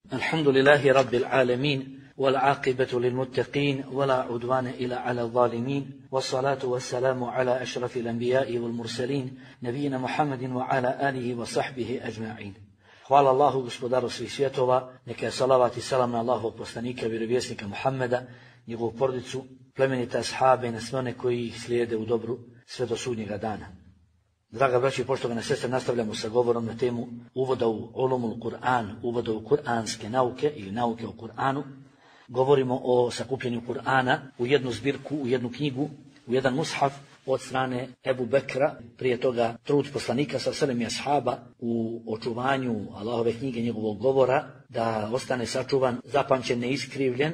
الحمد لله رب العالمين والعاقبة للمتقين ولا عدوان إلا على الظالمين والصلاة والسلام على أشرف الأنبياء والمرسلين نبينا محمد وعلى آله وصحبه أجمعين. Hvala Allahu, gospodaru svih svjetova, neka je salavat i salam na Allahovog poslanika, vjerovjesnika Muhammeda, njegovu porodicu, plemenite ashabe i na sve one koji ih slijede u dobru sve do sudnjega dana. Draga braći i poštovane sestre, nastavljamo sa govorom na temu uvoda u ulumul Kur'an, uvoda u kuranske nauke ili nauke o Kur'anu. Govorimo o sakupljenju Kur'ana u jednu zbirku, u jednu knjigu, u jedan mushaf od strane Ebu Bekra, prije toga trud poslanika sa selem i ashaba u očuvanju Allahove knjige, njegovog govora, da ostane sačuvan, zapamćen, neiskrivljen,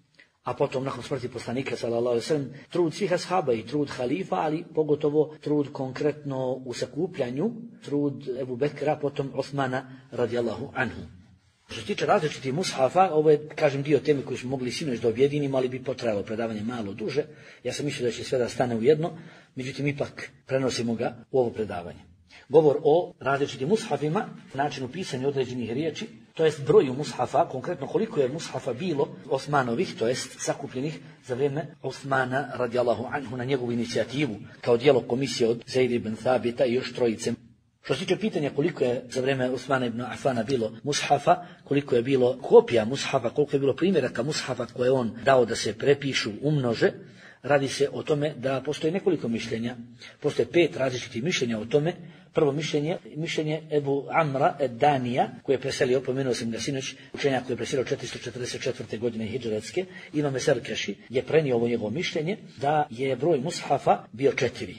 a potom nakon smrti poslanika sallallahu alejhi ve sellem trud svih ashaba i trud halifa, ali pogotovo trud konkretno u sakupljanju, trud Ebu Bekra, potom Osmana radijallahu anhu. Što se tiče različitih mushafa, ovo je, kažem, dio teme koju smo mogli sinoć da objedinimo, ali bi potrajalo predavanje malo duže. Ja sam mislio da će sve da stane u jedno, međutim ipak prenosimo ga u ovo predavanje. Govor o različitim mushafima, načinu pisanja određenih riječi, to jest broju mushafa, konkretno koliko je mushafa bilo Osmanovih, to jest sakupljenih za vrijeme Osmana radijallahu anhu na njegovu inicijativu, kao dijelo komisije od Zaid ibn Thabita i još trojice. Što se tiče pitanja koliko je za vrijeme Osmana ibn Afana bilo mushafa, koliko je bilo kopija mushafa, koliko je bilo primjeraka mushafa koje on dao da se prepišu, umnože, radi se o tome da postoje nekoliko mišljenja, postoje 5 različitih mišljenja o tome. Prvo mišljenje Ebu Amra ed-Danija, koji je preselio, pomenuo sam ga sinoć, učenjak koji je preselio 444. godine hidžretske, Imam Serkeši je prenio ovo njegovo mišljenje da je broj mushafa bio 4.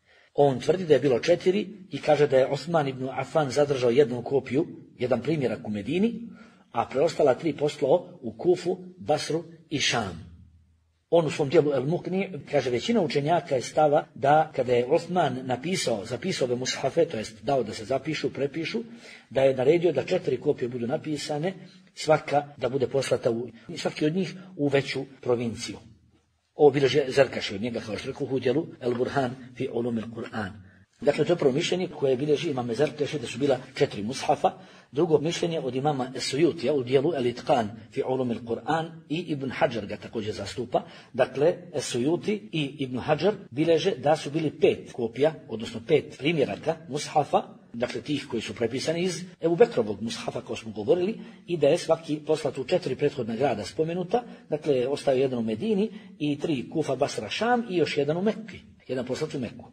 On tvrdi da je bilo 4 i kaže da je Osman ibn Afan zadržao jednu kopiju, jedan primjerak u Medini, a preostala 3 poslao u Kufu, Basru i Šam. On u svom dijelu El Mukni kaže većina učenjaka je stava da kada je Osman zapisao ove mushafe, to jest dao da se zapišu, prepišu, da je naredio da 4 kopije budu napisane, svaka da bude poslata svaki od njih u veću provinciju. Ovo bilježi Zerkaši od njega, kao što rekao u dijelu El Burhan fi ulumil Kur'an. Dakle, to je prvo mišljenje koje bilježi imam Zerkaši da su bila 4 mushafa. Drugo mišljenje od imama Esujutija u dijelu El Itqan fi ulumil Kur'an i Ibn Hajar ga također zastupa. Dakle, Esujuti i Ibn Hajar bilježe da su bili 5 kopija, odnosno 5 primjeraka mushafa, dakle tih koji su prepisani iz Ebu Bekrovog mushafa, kao smo govorili, i da je svaki poslat u 4 prethodna grada spomenuta, dakle ostao jedan u Medini i 3 Kufa, Basra, Šam i još jedan u Mekki, jedan poslat u Mekku.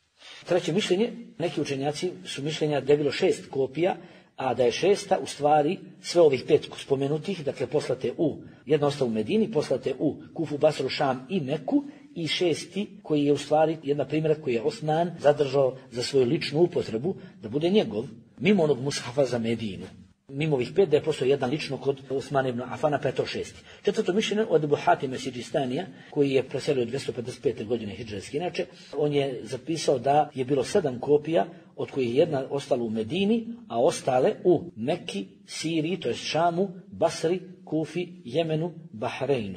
Treće mišljenje, neki učenjaci su mišljenja da je bilo 6 kopija, a da je 6. u stvari sve ovih 5 spomenutih, dakle poslate jedna ostala u Medini, poslate u Kufu, Basru, Šam i Meku, i 6. koji je u stvari jedna primjerak koji je Osman zadržao za svoju ličnu upotrebu, da bude njegov, mimo onog mushafa za Medinu. Mimo ovih 5 da je postao jedan lično kod Osmana ibn Afana, pa je to 6. Četvrto mišljenje od Ebu Hatima Sidžistanija, koji je preselio 255. godine hidžretske. Inače, on je zapisao da je bilo 7 kopija, od kojih je jedna ostala u Medini, a ostale u Mekki, Siriji, to je Šamu, Basri, Kufi, Jemenu, Bahreinu.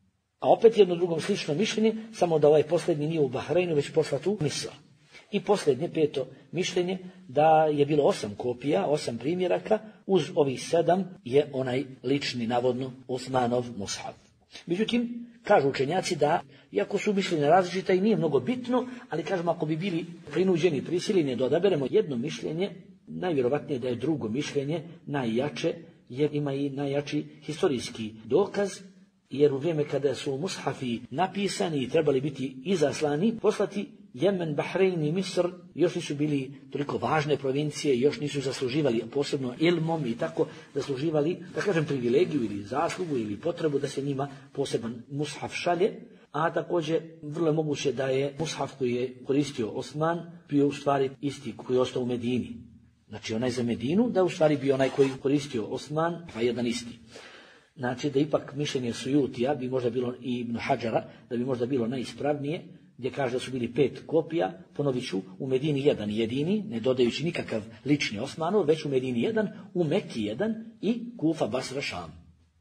A opet jedno drugom slično mišljenje, samo da ovaj posljednji nije u Bahreinu, već poslat u Misra. I posljednje 5. mišljenje da je bilo 8 kopija, 8 primjeraka, uz ovih 7 je onaj lični, navodno, Osmanov mushaf. Međutim, kažu učenjaci da, iako su mišljenja različita i nije mnogo bitno, ali kažemo ako bi bili prinuđeni, prisiljeni da odaberemo jedno mišljenje, najvjerovatnije da je drugo mišljenje najjače, jer ima i najjači historijski dokaz, jer u vrijeme kada su mushafi napisani i trebali biti izaslani, poslati Jemen, Bahrein i Misr još nisu bili toliko važne provincije, još nisu zasluživali posebno ilmom i tako zasluživali, da kažem, privilegiju ili zaslugu ili potrebu da se njima poseban mushaf šalje, a također vrlo je moguće da je mushaf koji je koristio Osman bio u stvari isti koji je ostao u Medini. Znači onaj za Medinu, da u stvari bio onaj koji koristio Osman, pa jedan isti. Znači da ipak mišljenje Sujutija bi možda bilo i Ibn Hadžara, da bi možda bilo najispravnije, gdje kaže da su bili 5 kopija, ponovit ću, u Medini jedan jedini, ne dodajući nikakav lični Osmanov, već u Medini jedan, u Mekki jedan i Kufa, Basra, Šam.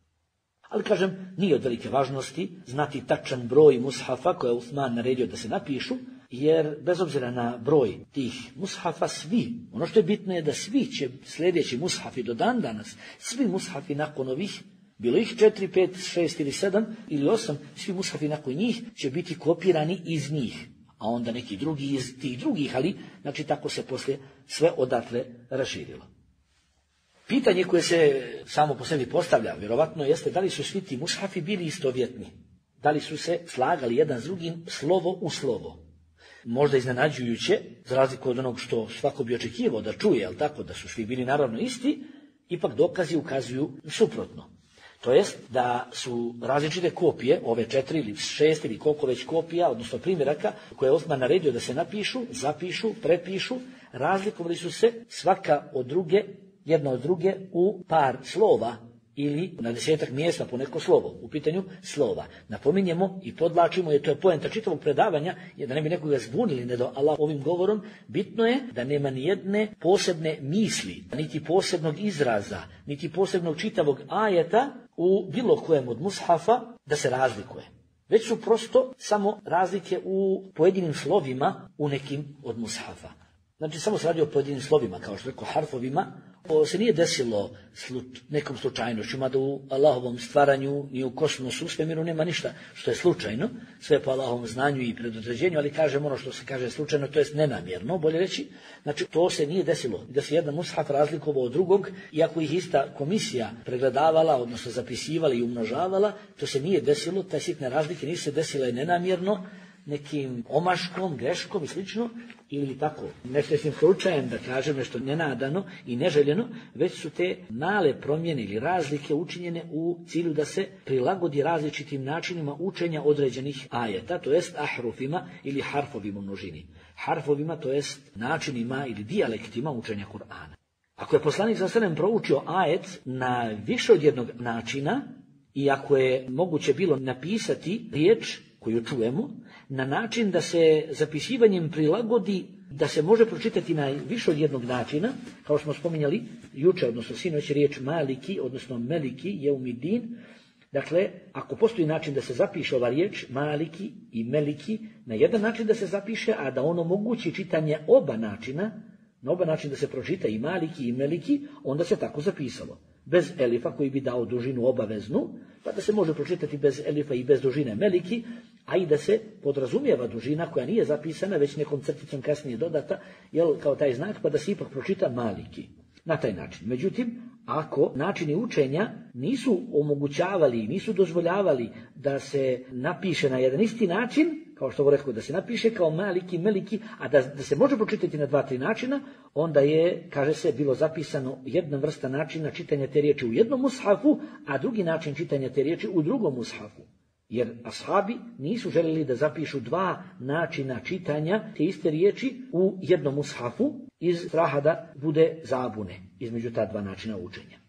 Ali kažem, nije od velike važnosti znati tačan broj mushafa koje je Osman naredio da se napišu, jer bez obzira na broj tih mushafa, svi, ono što je bitno je da svi će sljedeći mushafi do dan danas, svi mushafi nakon ovih, bilo ih 4, 5, 6 ili 7 ili 8, svi mushafi nakon njih će biti kopirani iz njih, a onda neki drugi iz tih drugih, ali znači tako se poslije sve odatle raširilo. Pitanje koje se samo po sebi postavlja, vjerovatno jeste da li su svi ti mushafi bili istovjetni, da li su se slagali jedan s drugim slovo u slovo. Možda iznenađujuće, za razliku od onog što svako bi očekivao da čuje, ali tako da su svi bili naravno isti, ipak dokazi ukazuju suprotno. To jest da su različite kopije, ove 4 ili 6 ili koliko već kopija, odnosno primjeraka, koje je Osman naredio da se napišu, zapišu, prepišu, razlikovali su se svaka od druge, jedna od druge u par slova ili na 10-ak mjesta po neko slovo, u pitanju slova. Napominjemo i podlačimo, jer to je poenta čitavog predavanja, jer da ne bi nekoga zbunili ne do Allah ovim govorom, bitno je da nema ni jedne posebne misli, niti posebnog izraza, niti posebnog čitavog ajeta u bilo kojem od mushafa da se razlikuje. Već su prosto samo razlike u pojedinim slovima u nekim od mushafa. Znači samo se radi o pojedinim slovima, kao što rekao, harfovima. Ovo se nije desilo nekom slučajnošću, mada u Allahovom stvaranju i u kosmosu, u svemiru nema ništa što je slučajno, sve po Allahovom znanju i predodređenju, ali kažem ono što se kaže slučajno, to jest nenamjerno, bolje reći. Znači to se nije desilo, da se jedan mushaf razlikovao od drugog, iako ih ista komisija pregledavala, odnosno zapisivala i umnožavala, to se nije desilo, te sitne razlike nisu se desile nenamjerno, nekim omaškom, greškom i slično, ili tako, nešto slučajem, da kažem, nešto nenadano i neželjeno, već su te male promjene ili razlike učinjene u cilju da se prilagodi različitim načinima učenja određenih ajeta, to jest ahrufima ili harfovima u množini. Harfovima, to jest načinima ili dijalektima učenja Kur'ana. Ako je poslanik sallallahu alejhi ve sellem proučio ajet na više od jednog načina, i ako je moguće bilo napisati riječ koju čujemo, na način da se zapisivanjem prilagodi, da se može pročitati na više od jednog načina, kao što smo spominjali juče, odnosno sinoć, riječ maliki, odnosno meliki, jeumidin. Dakle, ako postoji način da se zapiše ova riječ, maliki i meliki, na jedan način da se zapiše, a da ono omogući čitanje oba načina, na oba načina da se pročita i maliki i meliki, onda se tako zapisalo. Bez elifa koji bi dao dužinu obaveznu, pa da se može pročitati bez elifa i bez dužine meliki, a i da se podrazumijeva dužina koja nije zapisana, već nekom crticom kasnije dodata, kao taj znak, pa da se ipak pročita maliki. Na taj način. Međutim, ako načini učenja nisu omogućavali, nisu dozvoljavali da se napiše na jedan isti način, kao što rekao, da se napiše kao maliki, meliki, a da se može pročitati na 2-3 načina, onda je, kaže se, bilo zapisano jedna vrsta načina čitanja te riječi u jednom mushafu, a drugi način čitanja te riječi u drugom mushafu. Jer ashabi nisu željeli da zapišu 2 načina čitanja te iste riječi u jednom mushafu iz straha da bude zabune između ta 2 načina učenja.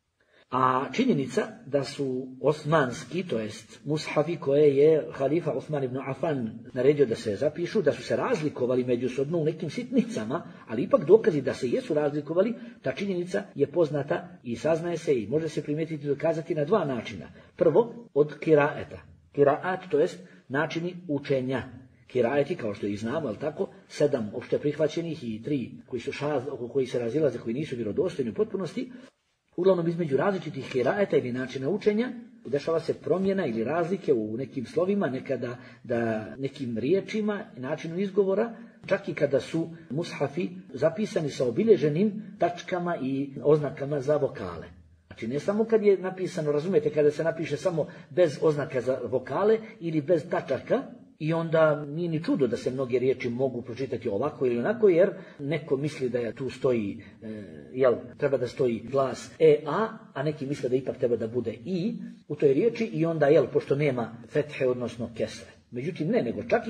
A činjenica da su osmanski, to jest mushafi koje je halifa Osman ibn Affan naredio da se zapišu, da su se razlikovali međusobno u nekim sitnicama, ali ipak dokazi da se jesu razlikovali, ta činjenica je poznata i saznaje se i može se primijetiti i dokazati na 2 načina. Prvo, od kiraeta. Kiraat, to jest načini učenja. Kiraeti, kao što ih znamo, ali tako, 7 opšte prihvaćenih i 3 koji su oko koji se razilaze, koji nisu vjerodostojni u potpunosti. Uglavnom, između različitih kiraeta ili načina učenja dešava se promjena ili razlike u nekim slovima, nekada da nekim riječima i načinu izgovora, čak i kada su mushafi zapisani sa obilježenim tačkama i oznakama za vokale. Znači ne samo kad je napisano, razumijete, kada se napiše samo bez oznaka za vokale ili bez tačaka, i onda nije ni čudo da se mnoge riječi mogu pročitati ovako ili onako, jer neko misli da tu stoji, treba da stoji glas a neki misle da ipak treba da bude i u toj riječi, i onda, pošto nema fethe, odnosno kesre. Međutim, ne, nego čak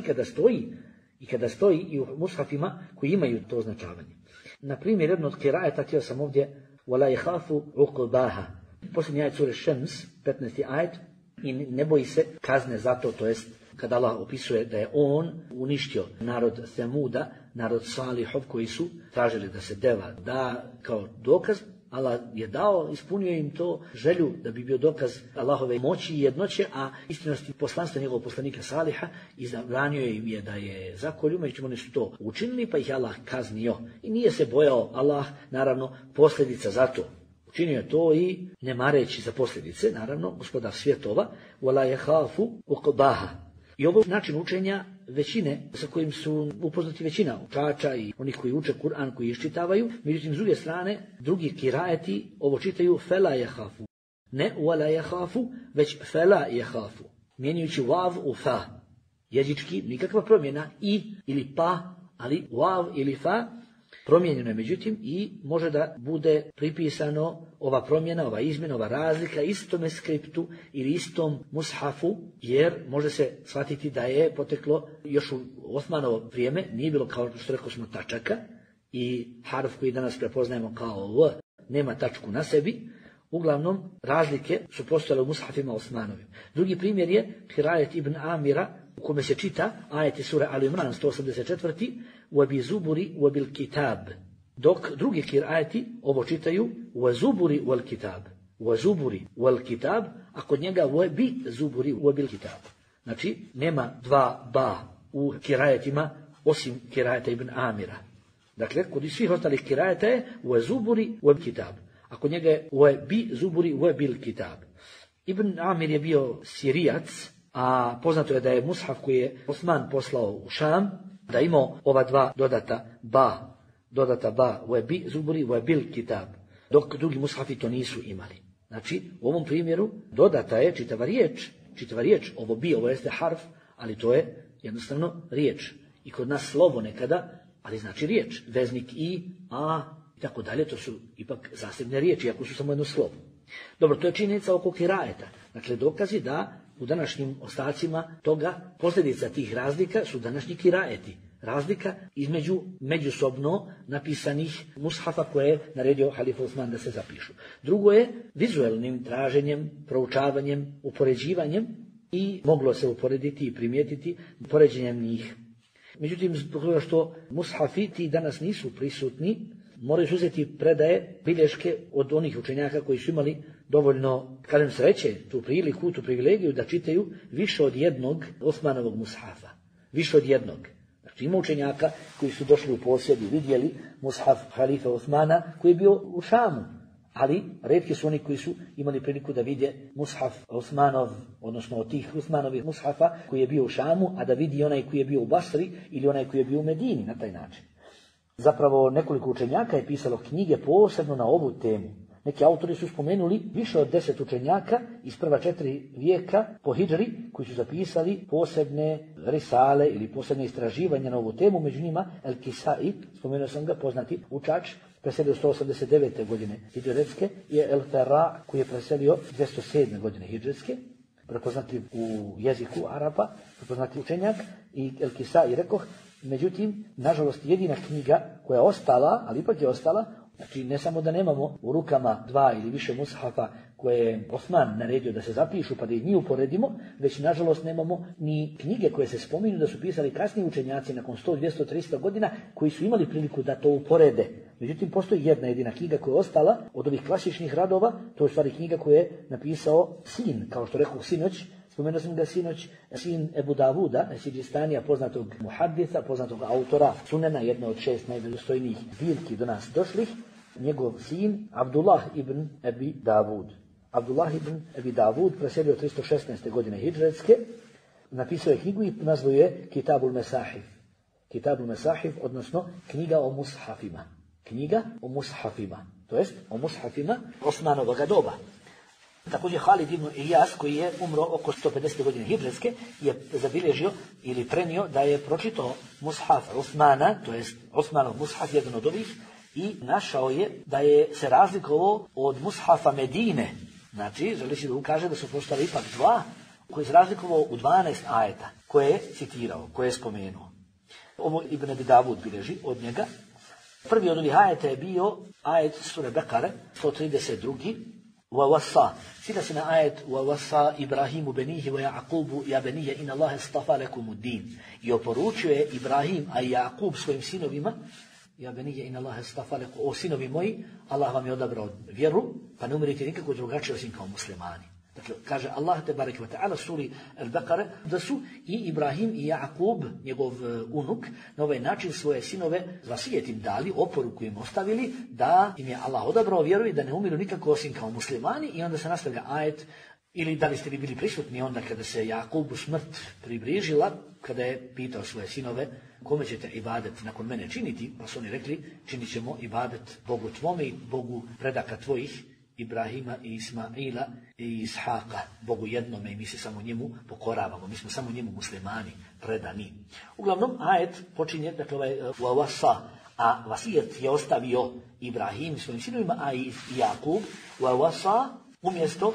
i kada stoji i u mushafima koji imaju to označavanje. Na primjer, jedno od kiraeta, htio sam ovdje, وَلَا يَخَافُ عُقْبَاهَا. Posljednji ajet sure Šems, 15. ajet, i ne boji se kazne za to, to jest kada Allah opisuje da je on uništio narod Semuda, narod Salihov, koji su tražili da se deva da kao dokaz, Allah je dao, ispunio im to želju da bi bio dokaz Allahove moći i jednoće, a istinosti poslanstva njegovog poslanika Saliha, i zabranio im je da je zakolju, međutim oni su to učinili, pa ih Allah kaznio. I nije se bojao Allah, naravno, posljedica za to. Učinio je to i ne mareći za posljedice, naravno, gospodar svjetova, wala yakhafu uqbaha. I ovo je način učenja većine sa kojim su upoznati većina učača i onih koji uče Kur'an, koji iščitavaju. Međutim, s druge strane, drugi kiraeti ovo čitaju fela yakhafu. Ne wala yakhafu, već fela yakhafu. Mijenjujući vav u fa. Jezički nikakva promjena, i ili pa, ali vav ili fa promijenjeno je, međutim, i može da bude pripisano ova promjena, ova izmjena, ova razlika istome skriptu ili istom mushafu, jer može se shvatiti da je poteklo još u Osmanovo vrijeme, nije bilo kao što rekao smo tačaka, i harf koji danas prepoznajemo kao V nema tačku na sebi. Uglavnom, razlike su postojale u mushafima Osmanovim. Drugi primjer je kirajet Ibn Amira, u kome se čita ajeti sura Al Imran 184. وَبِ زُبُرِ وَبِلْ كِتَابِ. Dok drugi kirajeti ovo čitaju وَزُبُرِ وَالْكِتَابِ. وَزُبُرِ وَالْكِتَابِ, a kod njega وَبِ زُبُرِ وَبِلْ كِتَابِ. Znači, nema dva ba u kirajetima osim kirajeta Ibn Amira. Dakle, kod svih ostalih kirajeta je وَزُبُرِ وَالْكِتَابِ. A kod njega je وَبِ زُبُرِ وَبِلْ كِتَابِ. Ibn Amir je bio Sirijac, a poznato je da je mushaf koji je Osman poslao u Šam, da imao ova dva dodata ba, webi zuburi webil kitab, dok drugi mushafi to nisu imali. Znači, u ovom primjeru dodata je čitava riječ, ovo bi, ovo jeste harf, ali to je jednostavno riječ. I kod nas slovo nekada, ali znači riječ, veznik i, a, i tako dalje, to su ipak zasebne riječi, ako su samo jedno slovo. Dobro, to je činjenica oko kirajeta. Dakle, dokazi da u današnjim ostacima toga, posljedica tih razlika su današnji kirajeti. Razlika između međusobno napisanih mushafa koje je naredio halifa Osman da se zapišu. Drugo je vizualnim traženjem, proučavanjem, upoređivanjem, i moglo se uporediti i primijetiti poređenjem njih. Međutim, zbog toga što mushafi ti danas nisu prisutni, moraju uzeti predaje, bilješke od onih učenjaka koji su imali dovoljno, kažem sreće, tu priliku, tu privilegiju da čitaju više od jednog Osmanovog mushafa. Više od jednog. Znači, ima učenjaka koji su došli u posjed i vidjeli mushaf halifa Osmana koji je bio u Šamu. Ali retki su oni koji su imali priliku da vide mushaf Osmanov, odnosno od tih Osmanovih mushafa koji je bio u Šamu, a da vidi onaj koji je bio u Basri ili onaj koji je bio u Medini na taj način. Zapravo nekoliko učenjaka je pisalo knjige posebno na ovu temu. Neki autori su spomenuli više od 10 učenjaka iz prva 4 vijeka po hidžri koji su zapisali posebne risale ili posebne istraživanja na ovu temu. Među njima El-Kisai, spomenuo sam ga, poznati učač, preselio 189. godine hidžretske, i El-Ferra koji je preselio 207. godine hidžretske, prepoznati u jeziku Arapa, prepoznati učenjak, i El-Kisai rekoh. Međutim, nažalost, jedina knjiga koja je ostala, ali ipak je ostala, znači ne samo da nemamo u rukama dva ili više mushafa koje je Osman naredio da se zapišu pa da ih mi uporedimo, već nažalost nemamo ni knjige koje se spominju da su pisali kasniji učenjaci nakon 100, 200, 300 godina koji su imali priliku da to uporede. Međutim, postoji jedna jedina knjiga koja je ostala od ovih klasičnih radova, to je u stvari knjiga koju je napisao sin, kao što rekao sinoć, spomenuo sam ga sinoć, sin Ebu Davuda, Sidžistanija, poznatog muhadisa, poznatog autora Sunena, jedno od 6 najvjerostojnijih zbirki do nas došlih, njegov sin Abdullah ibn Abi Davud. Abdullah ibn Abi Davud preselio 316. godine hidžretske, napisao je knjigu i nazvao je Kitabul Mesahif. Kitabul Mesahif, odnosno knjiga o mushafima. Knjiga o mushafima, to jest o mushafima Osmanovog doba. Također Halid ibn Iyas, koji je umro oko 150. godine hidžretske, je zabilježio ili prenio da je pročitao mushaf Osmana, to jest Osmanov mushaf, jedan od ovih, i našao je da je se razlikovao od mushafa Medine. Znači, želi se da ukaže da su postali ipak dva, koji se razlikovao u 12 ajeta, koje je citirao, koje je spomenuo. Ovo Ibn Abi Davud bilježi od njega. Prvi od ovih ajeta je bio ajet sure Bekare, 132. وَوَصَّى Sida se na ajet وَوَصَّى Ibrahimu benihi wa Jaqubu ja benije in Allah estafa lekumu din. I oporučio je Ibrahim, a i Jaqub svojim sinovima, ja benije in Allahe stafa leku, o sinovi moji, Allah vam je odabrao vjeru, pa ne umirite nikako drugačije osim kao muslimani. Dakle, kaže Allah te barek ve ta'ala suri Al-Baqara da su i Ibrahim i Jakub, njegov unuk, na ovaj način svoje sinove vasijet im dali, oporuku im ostavili da im je Allah odabrao vjeru i da ne umiru nikako osim kao muslimani. I onda se nastavlja ajet, ili da li ste vi bili prisutni onda kada se Jakubu smrt približila, kada je pitao svoje sinove kome ćete ibadet nakon mene činiti, pa su oni rekli činit ćemo ibadet Bogu tvome i Bogu predaka tvojih, Ibrahima i Ismaila i Ishaqa, Bogu jednome, i mi se samo njemu pokoravamo, mi smo samo njemu muslimani, predani. Uglavnom, ajet počinje, dakle, wasa, a vasijet je ostavio Ibrahim svojim sinovima, a i Jakub, wasa umjesto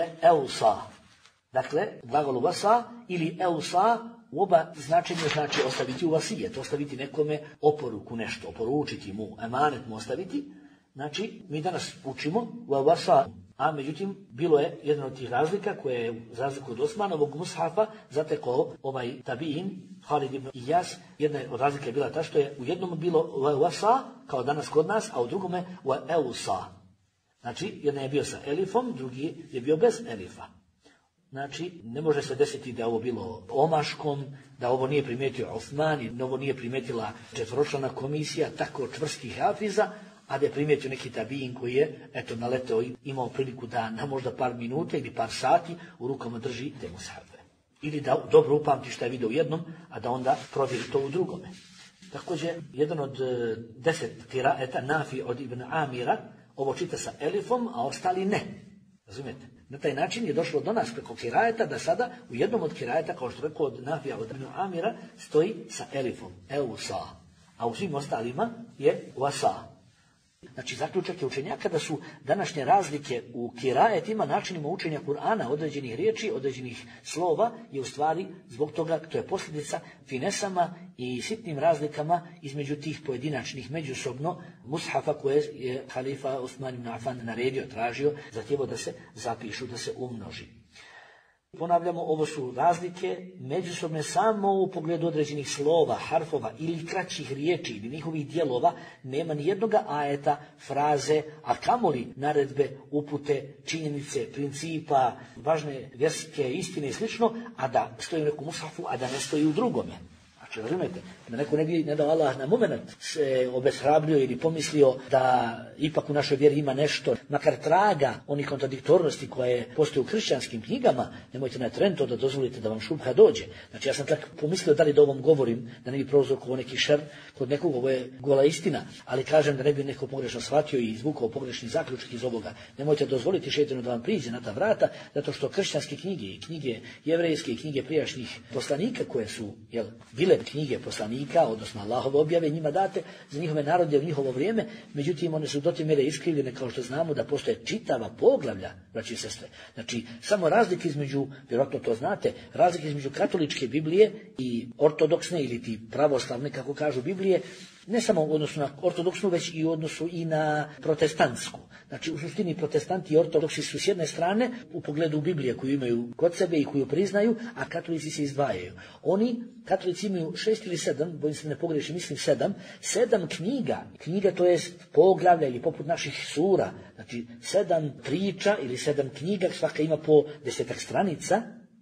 eusa. Dakle, glagol wasa ili eusa u oba značenja znači ostaviti u vasijet, ostaviti nekome oporuku nešto, oporučiti mu, emanet mu ostaviti. Znači, mi danas učimo wasa, a međutim, bilo je jedna od tih razlika koja je za razliku od Osmanovog mushafa zatekao ovaj tabiin, Halid ibn Iyas. Jedna od razlika je bila ta što je u jednom bilo wasa, kao danas kod nas, a u drugome eusa. Znači, jedan je bio sa elifom, drugi je bio bez elifa. Znači, ne može se desiti da je ovo bilo omaškom, da ovo nije primijetio Osman, da ovo nije primijetila četvoročlana komisija tako čvrstih hafiza, a da je primijetio neki tabiin koji je, eto, naleteo i imao priliku da na možda par minuta ili par sati u rukama drži te mushafe. Ili da dobro upamti šta je vidio u jednom, a da onda provjeri to u drugome. Također, jedan od 10 kiraeta, Nafi od Ibn Amira, ovo čita sa elifom, a ostali ne. Razumijete? Na taj način je došlo do nas preko kiraeta da sada u jednom od kiraeta, kao što rekao od Nafija od Ibn Amira, stoji sa elifom, eusa, a u svim ostalima je wasa. Znači, zaključak je učenjaka da su današnje razlike u kiraetima, načinima učenja Kur'ana, određenih riječi, određenih slova, je u stvari zbog toga, to je posljedica finesama i sitnim razlikama između tih pojedinačnih međusobno mushafa koje je halifa Osman ibn Affan naredio, tražio, zahtjevao da se zapišu, da se umnoži. Ponavljamo, ovo su razlike međusobne samo u pogledu određenih slova, harfova ili kraćih riječi ili njihovih dijelova. Nema ni jednoga ajeta, fraze, a kamoli naredbe, upute, činjenice, principa, važne vjerske istine i slično, a da stoji u nekom mushafu, a da ne stoji u drugome. Znači, razumijete, da neko ne dao Allah na moment se obeshrabrio ili pomislio da ipak u našoj vjeri ima nešto, makar traga onih kontradiktornosti koje postoje u kršćanskim knjigama, nemojte na tren to da dozvolite da vam šubha dođe. Znači, ja sam tako pomislio da li da ovom govorim, da ne bi prouzrokovao neki šer kod nekog, ovo je gola istina, ali kažem da ne bi neko pogrešno shvatio i izvukao pogrešni zaključak iz ovoga. Nemojte dozvoliti šejtanu da vam priđe na ta vrata, zato što kršćanske knjige i knjige jevrejske i knjige prijašnjih poslanika koje su bile knjige poslanika, odnosno Allahove objave, njima date za njihove narode u njihovo vrijeme, međutim one su do te mjere iskrivljene, kao što znamo da postoje čitava poglavlja, braći i sestre. Znači, samo razlike između, vjerojatno to znate, razlike između katoličke Biblije i ortodoksne ili ti pravoslavne, kako kažu Biblije, ne samo u odnosu na ortodoksnu, već i u odnosu i na protestantsku. Znači, u suštini protestanti i ortodoksi su s jedne strane u pogledu Biblije koju imaju kod sebe i koju priznaju, a katolici se izdvajaju. Oni, katolici imaju 6 ili 7, bojim se ne pogrešim, mislim 7 knjiga to jest poglavlja ili poput naših sura, znači 7 priča ili 7 knjiga, svaka ima po 10 stranica,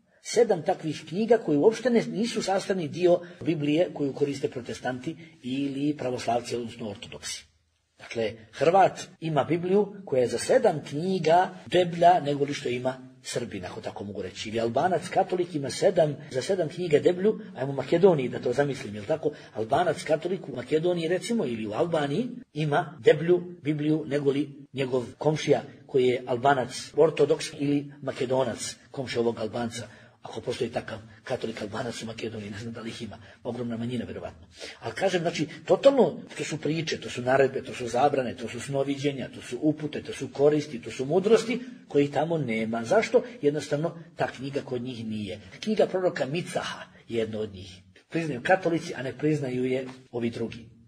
7 takvih knjiga koji uopšte nisu sastavni dio Biblije koju koriste protestanti ili pravoslavci, odnosno ortodoksi. Dakle, Hrvat ima Bibliju koja je za 7 knjiga deblja nego li što ima Srbin, ako tako mogu reći. Ili Albanac, katolik ima za 7 knjiga deblju, ajmo u Makedoniji da to zamislim, jel tako? Albanac, katolik u Makedoniji recimo ili u Albaniji ima deblju Bibliju nego li njegov komšija koji je Albanac, ortodoks ili Makedonac, komšija ovog Albanca. Ako postoji takav katolik Albanac u Makedoniji, ne znam da li ih ima, ogromna manjina vjerovatno. Ali kažem, znači, totalno, to su priče, to su naredbe, to su zabrane, to su snoviđenja, to su upute, to su koristi, to su mudrosti, koji tamo nema. Zašto? Jednostavno, ta knjiga kod njih nije. Knjiga proroka Micaha je jedna od njih. Priznaju katolici, a ne priznaju je ovi drugi.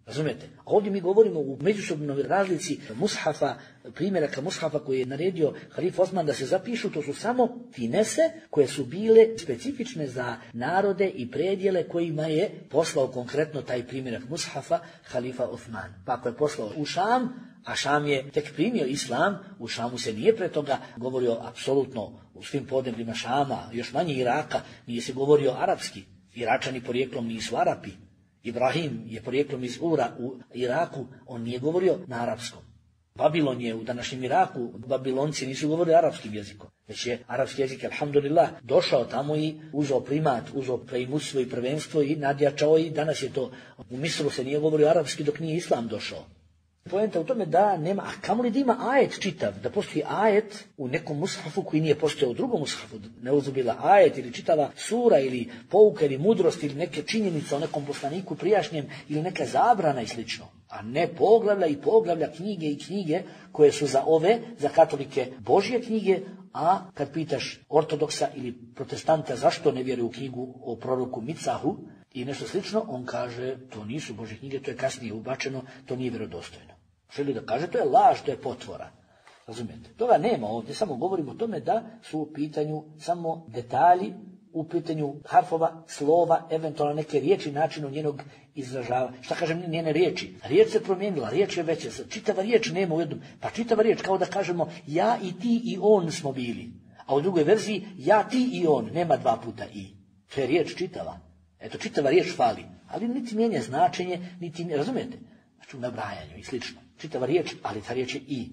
Razumijete? A ovdje mi govorimo u međusobnoj razlici mushafa, primjeraka mushafa koji je naredio halif Osman da se zapišu, to su samo finese koje su bile specifične za narode i predjele kojima je poslao konkretno taj primjerak mushafa halifa Osman. Pa ako je poslao u Šam, a Šam je tek primio islam, u Šamu se nije pre toga govorio apsolutno u svim podnebljima Šama, još manje Iraka, nije se govorio arapski. Iračani porijeklom nisu Arapi. Ibrahim je porijeklom iz Ura u Iraku, on nije govorio na arapskom. Babilon je u današnjem Iraku, Babilonci nisu govorili arapskim jezikom, već je arapski jezik, alhamdulillah, došao tamo i uzeo primat, uzeo preimućstvo i prvenstvo i nadjačao i danas je to. U Misru se nije govorio arapski dok nije islam došao. Poenta u tome da nema, a kamoli da ima ajet čitav, da postoji ajet u nekom mushafu koji nije postojao u drugom mushafu, ne uzubila ajet ili čitava sura ili pouka ili mudrost ili neke činjenice o nekom poslaniku prijašnjem ili neka zabrana i slično, a ne poglavlja i poglavlja knjige i knjige koje su za ove, za katolike Božje knjige, a kad pitaš ortodoksa ili protestanta zašto ne vjeruje u knjigu o proroku Micahu i nešto slično, on kaže to nisu Božje knjige, to je kasnije ubačeno, to nije vjerodostojno. Želi da kaže, to je laž, to je potvora. Razumijete? Toga nema ovdje, samo govorimo o tome da su u pitanju samo detalji, u pitanju harfova, slova, eventualno neke riječi, načinu njenog izražavanja. Šta kažem, njene riječi? Riječ se promijenila, riječ je veća, čitava riječ nema u jednom. Pa čitava riječ, kao da kažemo ja i ti i on smo bili. A u drugoj verziji ja, ti i on, nema dva puta i. To je riječ čitava. Eto, čitava riječ fali, ali niti mijenja značenje, niti, razumijete? Znači u nabrajanju i slično. Čitava riječ, ali ta riječ je i.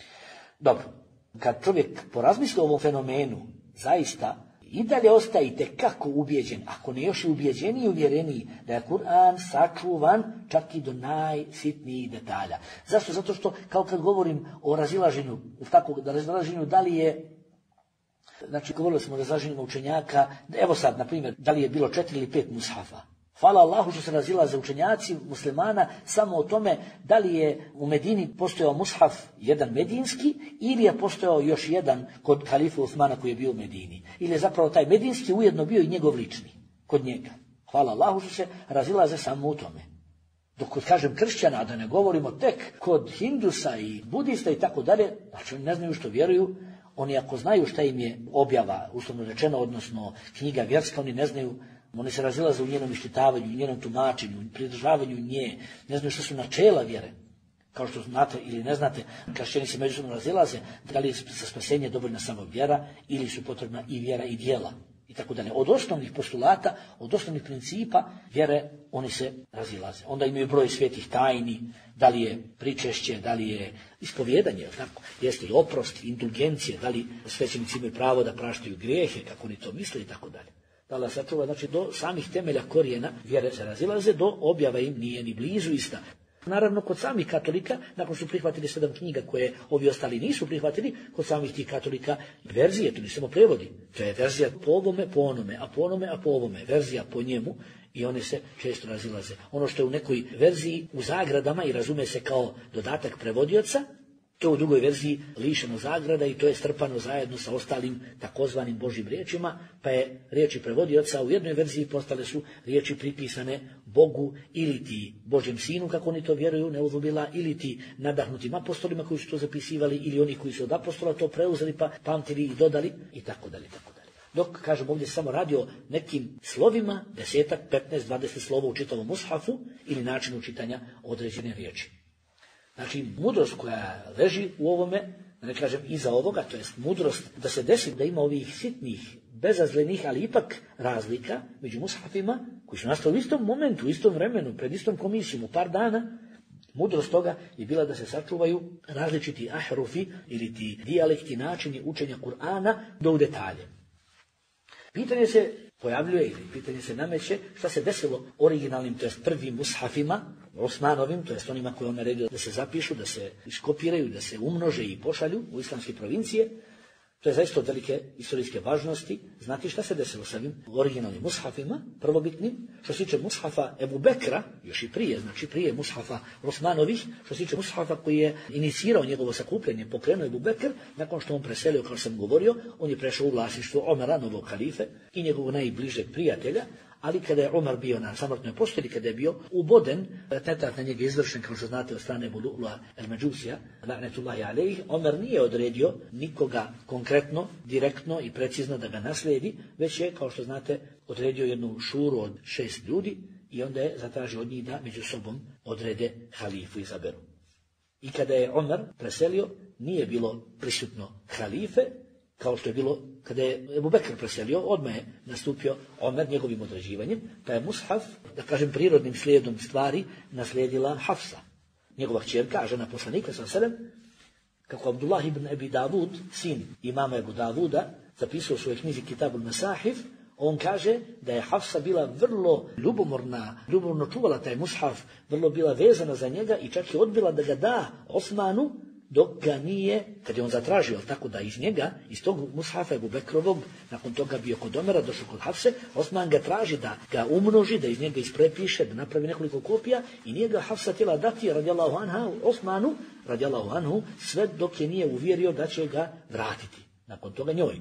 Dobro, kad čovjek porazmisli o ovom fenomenu, zaista i dalje ostaje itekako ubijeđen, ako ne još i ubjeđeniji i uvjereniji, da je Kur'an sačuvan čak i do najsitnijih detalja. Zašto? Zato što, kao kad govorim o razilaženju, tako, da razilaženju da li je, znači govorili smo o razilaženju učenjaka, evo sad, na primjer, da li je bilo 4 ili 5 mushafa. Hvala Allahu što se razilaze učenjaci muslimana samo o tome da li je u Medini postojao mushaf jedan medinski ili je postojao još jedan kod halifa Osmana koji je bio u Medini. Ili je zapravo taj medinski ujedno bio i njegov lični kod njega. Hvala Allahu što se razilaze samo u tome. Dok kod, kažem, kršćana, da ne govorimo tek kod Hindusa i Budista i tako dalje, znači oni ne znaju što vjeruju, oni ako znaju šta im je objava, uslovno rečeno, odnosno knjiga vjerska, oni ne znaju. Oni se razilaze u njenom iščitavanju, u njenom tumačenju, u pridržavanju nje, ne znaju što su načela vjere. Kao što znate ili ne znate, kršćani se međusobno razilaze, da li je za spasenje dovoljna samo vjera ili su potrebna i vjera i djela. I tako dalje. Od osnovnih postulata, od osnovnih principa vjere oni se razilaze. Onda imaju broj svetih tajni, da li je pričešće, da li je ispovjedanje, tako, jeste li oprost, indulgencije, da li svećenici imaju pravo da praštaju grijehe, kako oni to misle i tako dalje. Da Allah sačuva, znači do samih temelja korijena vjere se razilaze, do objava im nije ni blizu ista. Naravno, kod samih katolika, nakon su prihvatili 7 knjiga koje ovi ostali nisu prihvatili, kod samih tih katolika verzije, to ne samo prevodi, to je verzija po ovome, po onome, a po onome, a po ovome, verzija po njemu i one se često razilaze. Ono što je u nekoj verziji u zagradama i razume se kao dodatak prevodioca, to u drugoj verziji lišeno zagrada i to je strpano zajedno sa ostalim takozvanim Božjim riječima, pa je riječi prevodioca u jednoj verziji postale su riječi pripisane Bogu ili ti Božjem sinu, kako oni to vjeruju, neuzubila, ili ti nadahnutim apostolima koji su to zapisivali, ili oni koji su od apostola to preuzeli pa pamtili i dodali i tako dalje, tako dalje. Dok, kažem, ovdje samo radi o nekim slovima, 10, 15, 20 slova u čitavom mushafu ili načinu čitanja određene riječi. Znači, mudrost koja leži u ovome, da ne kažem iza ovoga, to jest mudrost da se desi da ima ovih sitnih, bezazlenih, ali ipak razlika među mushafima, koji su nastali u istom momentu, u istom vremenu, pred istom komisijom, u par dana, mudrost toga je bila da se sačuvaju različiti ahrufi ili ti dijalekti, načini učenja Kur'ana do u detalje. Pitanje se pojavljuje ili pitanje se nameće šta se desilo originalnim, to jest prvim mushafima, Osmanovim, to jest onima koje on naredio da se zapišu, da se iskopiraju, da se umnože i pošalju u islamske provincije. To je zaista od velike istorijske važnosti. Znate šta se desilo sa ovim originalnim mushafima, prvobitnim? Što se tiče mushafa Ebu Bekra, još i prije, znači prije mushafa Osmanovih, što se tiče mushafa koji je inicirao njegovo sakupljanje, pokrenuo Ebu Bekr, nakon što on preselio, kao sam govorio, on je prešao u vlasništvo Omera, novog halife, i njegovog najbližeg prijatelja, ali kada je Omer bio na samrtnoj postelji, kada je bio uboden, atentat na njega izvršen, kao što znate, od strane Ebu Lu'lu'a el-Međusija, la'netullahi alejh, Omer nije odredio nikoga konkretno, direktno i precizno da ga naslijedi, već je, kao što znate, odredio jednu šuru od 6 ljudi i onda je zatražio od njih da među sobom odrede halifu, izaberu. I kada je Omer preselio, nije bilo prisutno halife, kao što je bilo kada je Ebu Bekr preselio, odmah je nastupio Omer njegovim određivanjem, pa je mushaf, da kažem prirodnim slijedom stvari, naslijedila Hafsa, njegova kćerka, žena poslanika s.a.v. Kako Abdullah ibn Abi Davud, sin imama Ebu Davuda, zapisao u svojoj knjizi Kitabul Masahif, on kaže da je Hafsa bila vrlo ljubomorno čuvala taj mushaf, vrlo bila vezana za njega i čak je odbila da ga da Osmanu, dok ga nije, kad je on zatražio, tako da iz njega, iz tog mushafa Ebu Bekrovog, nakon toga bio kod Omera, došao kod Hafse, Osman ga traži da ga umnoži, da iz njega isprepiše, da napravi nekoliko kopija i nije ga Hafsa htjela dati, radijallahu anha, Osmanu, radijallahu anhu, sve dok je nije uvjerio da će ga vratiti. Nakon toga njoj.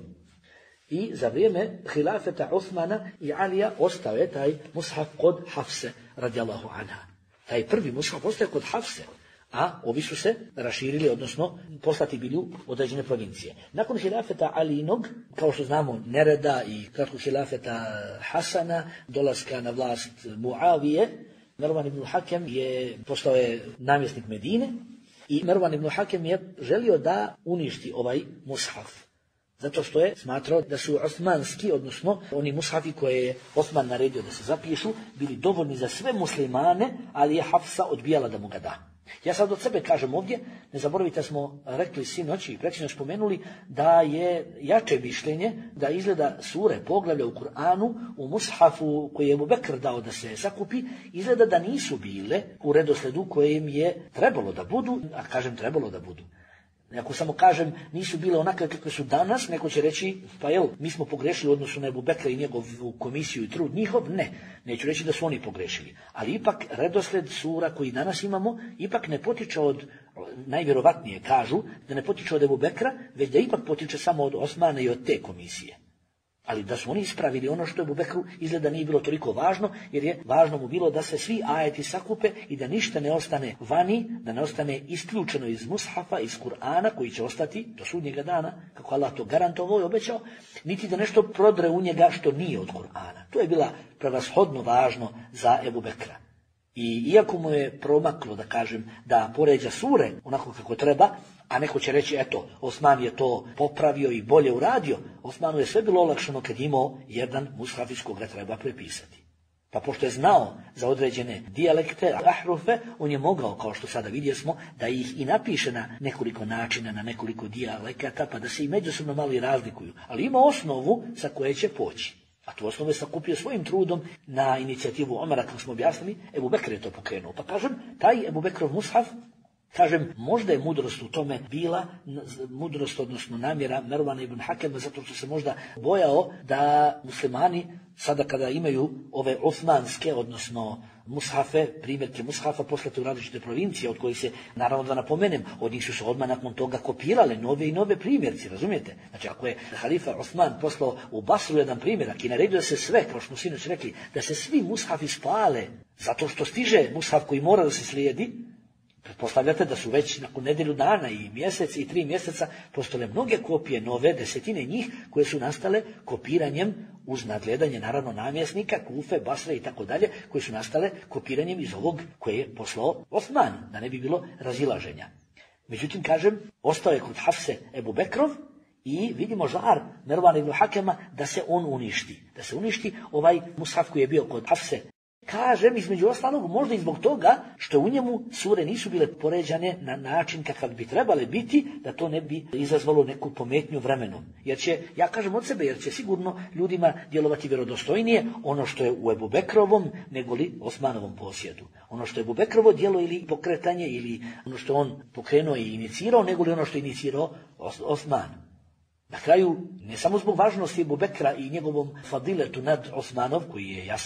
I za vrijeme hilafeta Osmana i Alija ostao je taj mushaf kod Hafse, radijallahu anha. Taj prvi mushaf ostaje kod Hafse, a ovi su se raširili, odnosno poslati bili u određene provincije. Nakon hilafeta Alijinog, kao što znamo, nereda i kratkog hilafeta Hasana, dolaska na vlast Muavije, Mervan ibn Hakem postao je namjesnik Medine i Mervan ibn Hakem je želio da uništi ovaj mushaf. Zato što je smatrao da su osmanski, odnosno oni mushafi koje je Osman naredio da se zapišu, bili dovoljni za sve muslimane, ali je Hafsa odbijala da mu ga da. Ja sad od sebe kažem ovdje, ne zaboravite, smo rekli sinoć i predsjedno spomenuli da je jače mišljenje da izgleda sure, poglavlja u Kur'anu, u mushafu koji je Ebu Bekr dao da se sakupi, izgleda da nisu bile u redosledu kojem je trebalo da budu, a kažem trebalo da budu. Ako samo kažem nisu bile onakve kakve su danas, neko će reći, pa mi smo pogrešili u odnosu na Ebu Bekra i njegovu komisiju i trud njihov, ne. Neću reći da su oni pogrešili. Ali ipak redosled sura koji danas imamo, ipak ne potiče od, najvjerovatnije kažu, da ne potiče od Ebu Bekra, već da ipak potiče samo od Osmana i od te komisije. Ali da su oni ispravili ono što Ebu Bekru izgleda nije bilo toliko važno, jer je važno mu bilo da se svi ajeti sakupe i da ništa ne ostane vani, da ne ostane isključeno iz mushafa, iz Kur'ana, koji će ostati do sudnjega dana, kako Allah to garantovao i obećao, niti da nešto prodre u njega što nije od Kur'ana. To je bila prevashodno važno za Ebu Bekra. I iako mu je promaklo, da kažem, da poređa sure onako kako treba, a neko će reći, eto, Osman je to popravio i bolje uradio, Osmanu je sve bilo olakšano kad imao jedan mushaf iz koga treba prepisati. Pa pošto je znao za određene dijalekte, ahrufe, on je mogao, kao što sada vidjesmo, da ih i napiše na nekoliko načina, na nekoliko dijalekata, pa da se i međusobno malo i razlikuju. Ali ima osnovu sa koje će poći. A tu osnovu je sakupio svojim trudom na inicijativu Omera, kako smo objasnili, Ebu Bekr je to pokrenuo. Pa kažem, taj Ebu Bekrov mushaf, kažem, možda je mudrost u tome bila, mudrost, odnosno namjera Mervana ibn Hakema, zato što se možda bojao da muslimani, sada kada imaju ove osmanske, odnosno mushafe, primjerke mushafa poslate u različite provincije, od kojih se, naravno da napomenem, od njih su se odmah nakon toga kopirale nove i nove primjerci, razumijete? Znači, ako je halifa Osman poslao u Basru jedan primjerak i naredio da se sve, kao što smo sinoć rekli, da se svi mushafi spale, zato što stiže mushaf koji mora da se slijedi, pretpostavljate da su već nakon nedjelju dana i mjesec i 3 mjeseca postale mnoge kopije nove, desetine njih, koje su nastale kopiranjem uz nadgledanje, naravno, namjesnika, Kufe, Basre i tako dalje, koje su nastale kopiranjem iz ovog koje je poslao Osman, da ne bi bilo razilaženja. Međutim, kažem, ostao je kod Hafse Ebu Bekrov i vidimo žar Mervana ibn Hakema da se on uništi. Da se uništi ovaj mushaf koji je bio kod Hafse. Kažem, između ostalog, možda i zbog toga što u njemu sure nisu bile poređane na način kakav bi trebale biti, da to ne bi izazvalo neku pometnju vremenom. Jer će, ja kažem od sebe, jer će sigurno ljudima djelovati vjerodostojnije ono što je u Ebu Bekrovom nego li Osmanovom posjedu. Ono što je Ebu Bekrovo djelo ili pokretanje ili ono što on pokrenuo i inicirao nego li ono što je inicirao Osman. Na kraju, ne samo zbog važnosti Ebu Bekra i njegovom fadiletu nad Osmanov, koji je jasan,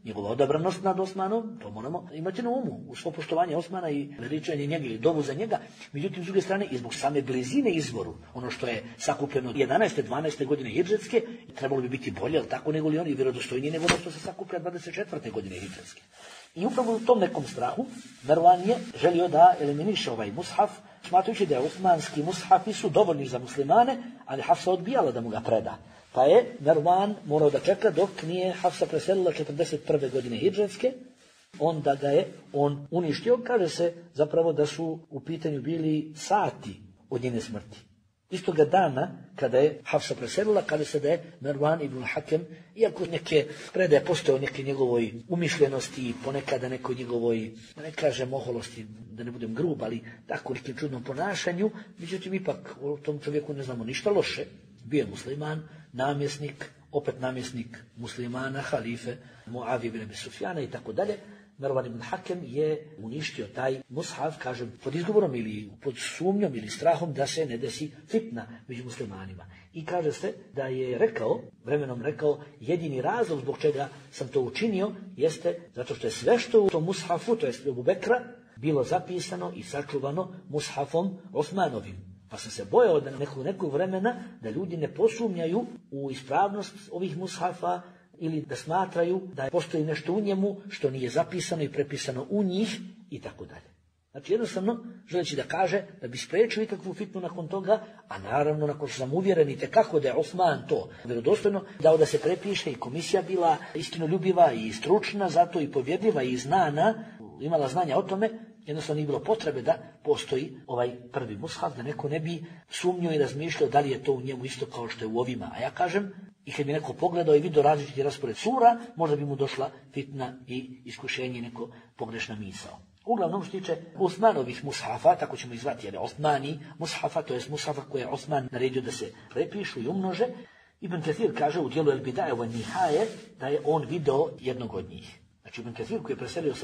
njegova odabranost nad Osmanom, to moramo imati na umu, u svo poštovanje Osmana i veličanje njega ili dovu za njega. Međutim, s druge strane, i zbog same blizine izvoru, ono što je sakupljeno 11. 12. godine hidžretske, trebalo bi biti bolje, ali tako nego li oni vjerodostojniji nego ono što se sakuplja 24. godine hidžretske. I upravo u tom nekom strahu Mervan je želio da eliminiše ovaj mushaf, smatrajući da je osmanski mushafi su dovoljni za muslimane, ali Hafsa odbijala da mu ga preda. Pa je Mervan morao da čeka dok nije Hafsa preselila 41. godine hidžretske, onda ga je on uništio. Kaže se zapravo da su u pitanju bili sati od njene smrti. Istoga dana, kada je Hafsa preselila, kada se da je Mervan ibn Hakem, iako neke predaje postoje o neke njegovoj umišljenosti i ponekada nekoj njegovoj, da ne kažem oholosti, da ne budem grub, ali tako nekim čudnom ponašanju, međutim ipak o tom čovjeku ne znamo ništa loše. Bio je musliman, namjesnik, opet namjesnik muslimana, halife, Muavi ibn Abi Sufjana i tako dalje. Mervan ibn Hakem je uništio taj mushaf, kažem, pod izgovorom ili pod sumnjom ili strahom da se ne desi fitna među muslimanima. I kaže se da je vremenom rekao, jedini razlog zbog čega sam to učinio jeste zato što je sve što u tom mushafu, to jest Ebu Bekra, bilo zapisano i sačuvano mushafom Osmanovim. Pa sam se bojao da nekog vremena da ljudi ne posumnjaju u ispravnost ovih mushafa ili da smatraju da postoji nešto u njemu što nije zapisano i prepisano u njih i tako dalje. Znači jednostavno želeći da kaže da bi spriječio ikakvu fitnu nakon toga, a naravno nakon što sam uvjeren i tekako da je Osman to vjerodostojno dao da se prepiše i komisija bila istinoljubiva i stručna, zato i povjedljiva i znana, imala znanja o tome, jednostavno nije bilo potrebe da postoji ovaj prvi mushaf, da neko ne bi sumnjao i razmišljao da li je to u njemu isto kao što je u ovima. A ja kažem, i kad bi neko pogledao i vidio različiti raspored sura, možda bi mu došla fitna i iskušenje, neko pogrešna misao. Uglavnom što tiče Osmanovih mushafa, tako ćemo ih zvati, jer Osmani mushafa, to je mushafa koje je Osman naredio da se prepišu i umnože, Ibn Kathir kaže u dijelu El Bidaje wa Nihaje da je on video jednog od njih. Znači Ibn Kathir koji je preselio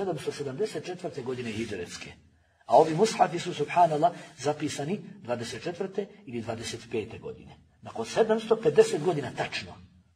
774. godine hidžretske. A ovi mushafi su, subhanallah, zapisani 24. ili 25. godine. Nakon 750 godina tačno.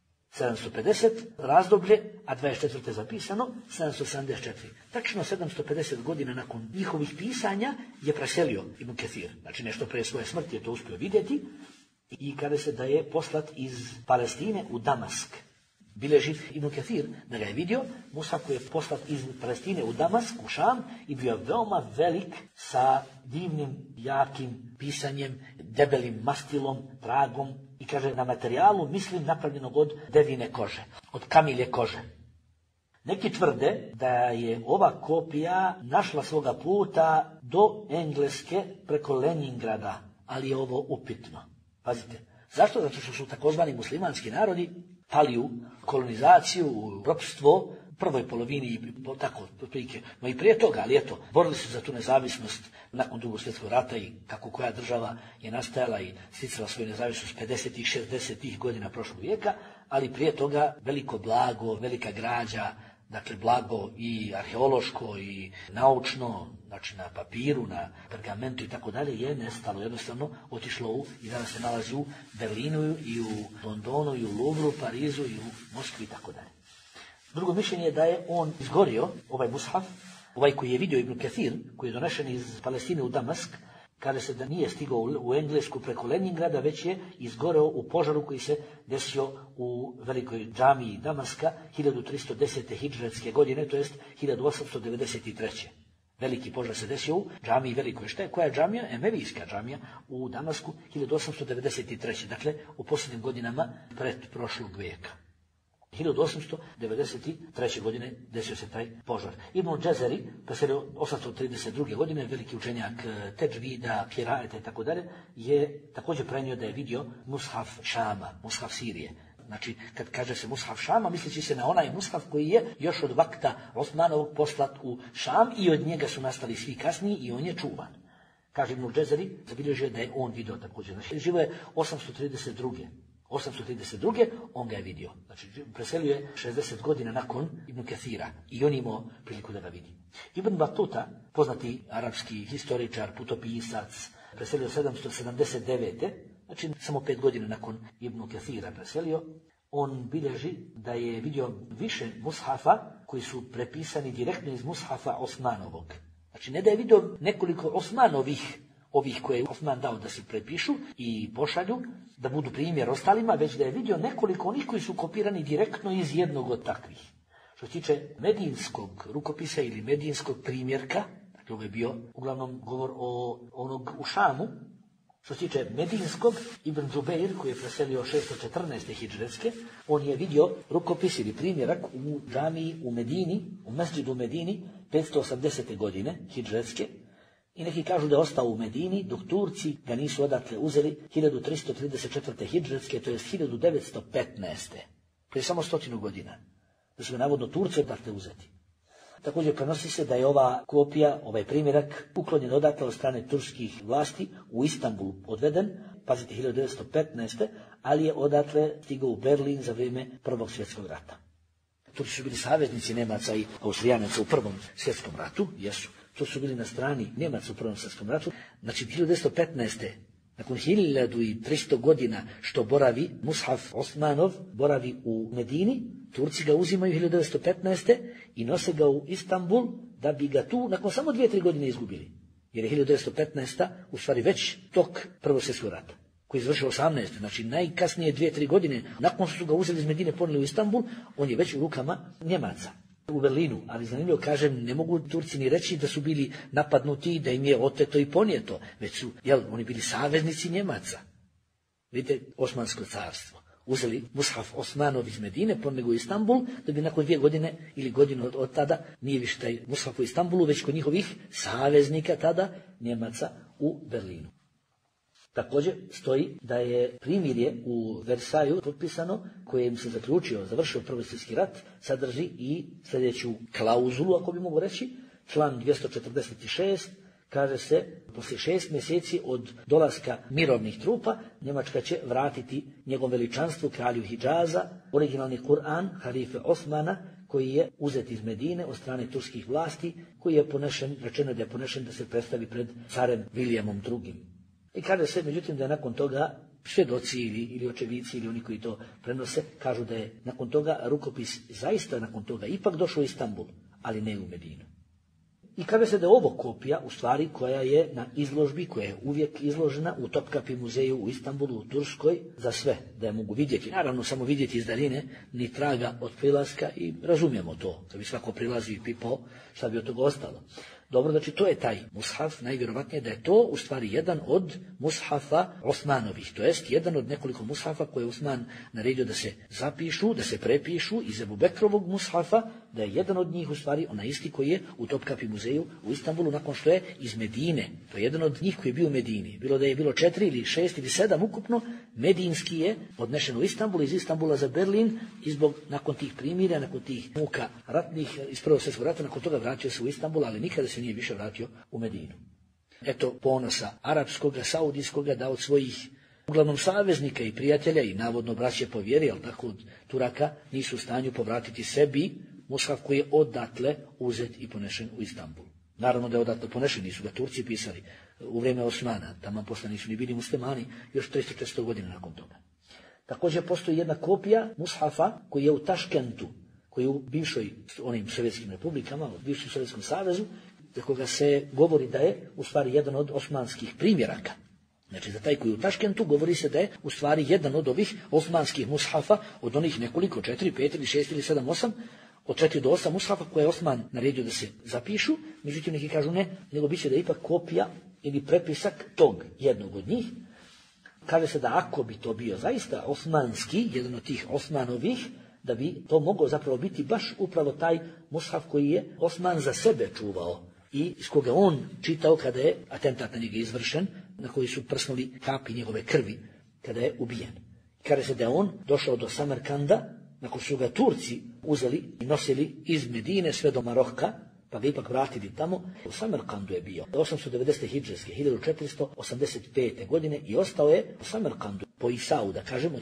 750 razdoblje, a 24. zapisano, 774. Tačno 750 godina nakon njihovih pisanja je preselio Ibn Kathir. Znači nešto prije svoje smrti je to uspio vidjeti. I kada se da je poslat iz Palestine u Damask. Bileži Ibn Kathir da ga je vidio, mushaf koji je poslat iz Palestine u Damask, u Šam, i bio veoma velik sa divnim, jakim pisanjem, debelim mastilom, tragom, i kaže na materijalu, mislim, napravljenog od devine kože, od kamilje kože. Neki tvrde da je ova kopija našla svoga puta do Engleske preko Leningrada, ali je ovo upitno. Pazite, zašto? Zato što su takozvani muslimanski narodi pali u kolonizaciju, u ropstvo, u prvoj polovini i tako otprilike, no i prije toga, ali eto, borili su za tu nezavisnost nakon Drugog svjetskog rata i kako koja država je nastajala i sticala svoju nezavisnost 50-ih, 60-ih godina prošlog vijeka, ali prije toga veliko blago, velika građa, dakle blago i arheološko i naučno, znači na papiru, na pergamentu i tako dalje, je nestalo, jednostavno otišlo i danas se nalazi u Berlinu i u Londonu i u Louvru, Parizu i u Moskvi i tako dalje. Drugo mišljenje je da je on izgorio, ovaj mushaf, ovaj koji je vidio Ibn Kathir, koji je donešen iz Palestine u Damask, kada se da nije stigao u Englesku preko Leningrada, već je izgoreo u požaru koji se desio u velikoj džamiji Damaska 1310. hidžretske godine, to jest 1893. Veliki požar se desio u džamiji velikoj. Šta je? Koja je džamija? Emevijska džamija u Damasku 1893. Dakle, u posljednjim godinama pred prošlog vijeka. 1893. godine desio se taj požar. Ibn Džezeri, preselio 832. godine, veliki učenjak tedžvida, kirajeta i tako dalje, je također prenio da je vidio mushaf Šama, mushaf Sirije. Znači, kad kaže se mushaf Šama, misleći se na onaj mushaf koji je još od vakta Osmanovog poslat u Šam i od njega su nastali svi kasniji i on je čuvan. Kaže Ibn Džezeri, zabilježio da je on vidio također. Znači, živo je 832. On ga je vidio. Znači, preselio je 60 godina nakon Ibn Kathira i on imao priliku da ga vidi. Ibn Batuta, poznati arapski historičar, putopisac, preselio 779. Znači, samo 5 godina nakon Ibn Kathira preselio. on bilježi da je vidio više mushafa koji su prepisani direktno iz mushafa Osmanovog. Znači ne da je vidio nekoliko Osmanovih, ovih koje je Osman dao da se prepišu i pošalju, da budu primjer ostalima, već da je vidio nekoliko onih koji su kopirani direktno iz jednog od takvih. Što se tiče medinskog rukopisa ili medinskog primjerka, dakle ovo je bio uglavnom govor o onog u Šamu. Što se tiče medinskog, Ibn Džubeir, koji je preselio 614. hidžretske, on je vidio rukopis ili primjerak u džamiji u Medini, u mesdžidu u Medini, 580. godine hidžretske, i neki kažu da je ostao u Medini, dok Turci ga nisu odatle uzeli 1334. hidžretske, to je 1915. To je samo 100 godina. Da su ga navodno Turci odatle uzeti. Također prenosi se da je ova kopija, ovaj primjerak, uklonjen odatle od strane turskih vlasti, u Istanbul odveden, pazite 1915. ali je odatle stigao u Berlin za vrijeme Prvog svjetskog rata. Turci su bili saveznici Nemaca i Austrijanaca u Prvom svjetskom ratu, jesu. To su bili na strani Njemaca u Prvom svjetskom ratu. Znači 1915. nakon 1300 godina što boravi mushaf Osmanov, boravi u Medini, Turci ga uzimaju 1915. i nose ga u Istanbul da bi ga tu nakon samo 2-3 godine izgubili. Jer je 1915. u stvari već tok Prvog svjetskog rata, koji je izvršio 18. Znači najkasnije 2-3 godine nakon što su ga uzeli iz Medine ponijeli u Istanbul, on je već u rukama Njemaca. U Berlinu, ali zanimljivo kažem, ne mogu Turci ni reći da su bili napadnuti, da im je oteto i ponijeto, već su, oni bili saveznici Njemaca. Vidite, Osmansko carstvo. Uzeli mushaf Osmanov iz Medine, ponijeli u Istanbul, da bi nakon 2 godine ili godinu od tada nije više taj mushaf u Istanbulu, već kod njihovih saveznika tada, Njemaca u Berlinu. Također stoji da je primirje u Versaju potpisano, kojem se završio Prvi svjetski rat, sadrži i sljedeću klauzulu, ako bi mogu reći, član 246, kaže se, poslije 6 mjeseci od dolaska mirovnih trupa, Njemačka će vratiti njegovom veličanstvu kralju Hidžaza, originalni Kur'an halife Osmana, koji je uzet iz Medine od strane turskih vlasti, koji je ponešen, rečeno da je ponešen da se predstavi pred carem Vilijamom II. I kaže se, međutim, da je nakon toga svjedoci ili očevici ili oni koji to prenose, kažu da je nakon toga rukopis zaista nakon toga ipak došao u Istanbul, ali ne u Medinu. I kaže se da je ovo kopija, u stvari, koja je na izložbi, koja je uvijek izložena u Topkapi muzeju u Istanbulu, u Turskoj, za sve, da je mogu vidjeti. Naravno, samo vidjeti iz daljine, ni traga od prilaska i razumijemo to. Kad bi svako prilazi i pipao, šta bi od toga ostalo. Dobro, znači to je taj mushaf, najvjerovatnije da je to u stvari jedan od mushafa Osmanovih, to jest jedan od nekoliko mushafa koje je Osman naredio da se zapišu, da se prepišu iz Ebu Bekrovog mushafa, da je jedan od njih u stvari onaj isti koji je u Topkapi muzeju u Istanbulu nakon što je iz Medine. To je jedan od njih koji je bio u Medini. Bilo da je bilo 4 ili 6 ili 7 ukupno, medinski je odnešen u Istanbul, iz Istanbula za Berlin i zbog nakon tih primirja, nakon tih muka ratnih iz Prvog svjetskog rata, nakon toga vratio se u Istanbul, ali nikada se nije više vratio u Medinu. Eto ponosa arapskoga, saudijskoga, da od svojih uglavnom saveznika i prijatelja i navodno braće po vjeri, ali tako od Turaka, nisu u stanju povratiti sebi mushaf koji je odatle uzet i ponešen u Istanbul. Naravno da je odatle ponešen, nisu ga Turci pisali u vrijeme Osmana, tamo posle nisu ni bili muslimani, još 300 godina nakon toga. Također postoji jedna kopija mushafa koji je u Taškentu, koji je u bivšoj onim sovjetskim republikama, u bivšem Sovjetskom savezu, za koga se govori da je u stvari jedan od osmanskih primjeraka. Znači za taj koji je u Taškentu govori se da je u stvari jedan od ovih osmanskih mushafa, od onih nekoliko, 4, 5 ili 6 ili 7, 8, od 4 do 8 mushafa koje je Osman naredio da se zapišu, međutim neki kažu ne, nego bit će da je ipak kopija ili prepisak tog jednog od njih. Kaže se da ako bi to bio zaista osmanski, jedan od tih Osmanovih, da bi to moglo zapravo biti baš upravo taj mushaf koji je Osman za sebe čuvao i iz koga on čitao kada je atentat na njega izvršen, na koji su prsnuli kapi njegove krvi kada je ubijen. Kaže se da je on došao do Samarkanda, nakon su ga Turci uzeli i nosili iz Medine sve do Maroka, pa ga ipak vratili tamo. U Samarkandu je bio 890. hidžretske, 1485. godine i ostao je u Samarkandu. po Isau, da kažemo,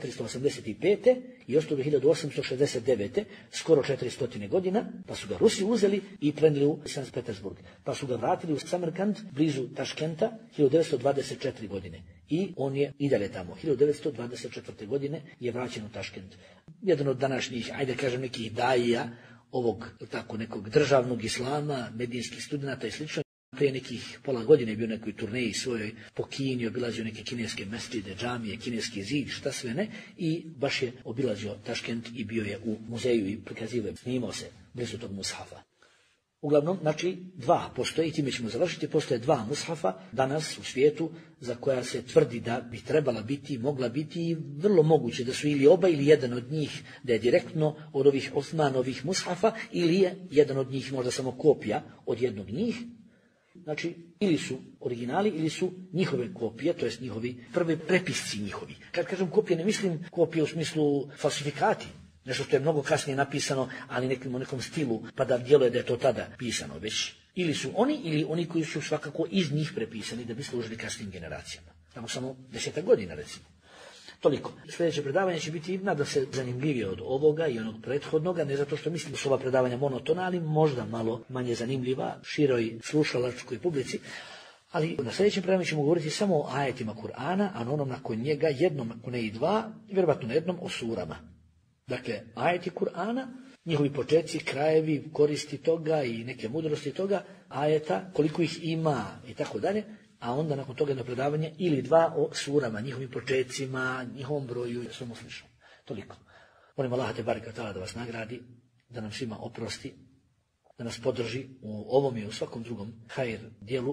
1485. i ostao do 1869. skoro 400 godina, pa su ga Rusi uzeli i prenijeli u Sankt Petersburg. Pa su ga vratili u Samarkand, blizu Taškenta, 1924. godine. I on je i dalje tamo. 1924. godine je vraćen u Taškent. Jedan od današnjih, ajde kažem, nekih daija ovog tako nekog državnog islama, medijskih studenata i slično. Prije nekih pola godine je bio u nekoj turneji svojoj po Kini, obilazio neke kineske mesdžide, džamije, kineski zid, šta sve ne, i baš je obilazio Taškent i bio je u muzeju i prikazivao, snimao se blizu tog mushafa. Uglavnom, znači, dva postoje, i time ćemo završiti, postoje dva mushafa danas u svijetu za koja se tvrdi da bi trebala biti, mogla biti i vrlo moguće da su ili oba ili jedan od njih, da je direktno od ovih Osmanovih mushafa, ili je jedan od njih možda samo kopija od jednog njih. Znači, ili su originali, ili su njihove kopije, to jest njihovi prvi prepisci njihovi. Kad kažem kopije, ne mislim kopije u smislu falsifikati, nešto što je mnogo kasnije napisano, ali u nekom stilu, pa da djeluje da je to tada pisano, već ili su oni, ili oni koji su svakako iz njih prepisani da bi služili kasnijim generacijama. Samo 10 godina, recimo. Toliko. Sljedeće predavanje će biti, nadam se, zanimljivije od ovoga i onog prethodnoga, ne zato što mislim da su ova predavanja monotona, ali možda malo manje zanimljiva široj slušalačkoj publici. Ali na sljedećem predavanju ćemo govoriti samo o ajetima Kur'ana, a na onom nakon njega jednom, ako ne i dva, vjerovatno na jednom o surama. Dakle, ajeti Kur'ana, njihovi početci, krajevi, koristi toga i neke mudrosti toga, ajeta, koliko ih ima i tako dalje. A onda nakon toga jedno predavanje ili dva o surama, njihovim početcima, njihovom broju i svemu slično. Toliko. Molim Allaha te bareka ta'ala da vas nagradi, da nam svima oprosti, da nas podrži u ovom i u svakom drugom hajr dijelu,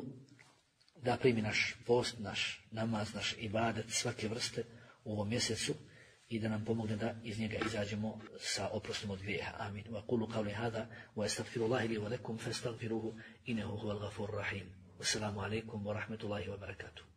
da primi naš post, naš namaz, naš ibadet svake vrste u ovom mjesecu i da nam pomogne da iz njega izađemo sa oprostom od grijeha. Amin. Wa qulu qawli hada wa astaghfirullahi li wa lakum fastaghfiruhu innahu huwal ghafurur rahim. Assalamu alaikum wa rahmatullahi wa barakatuh.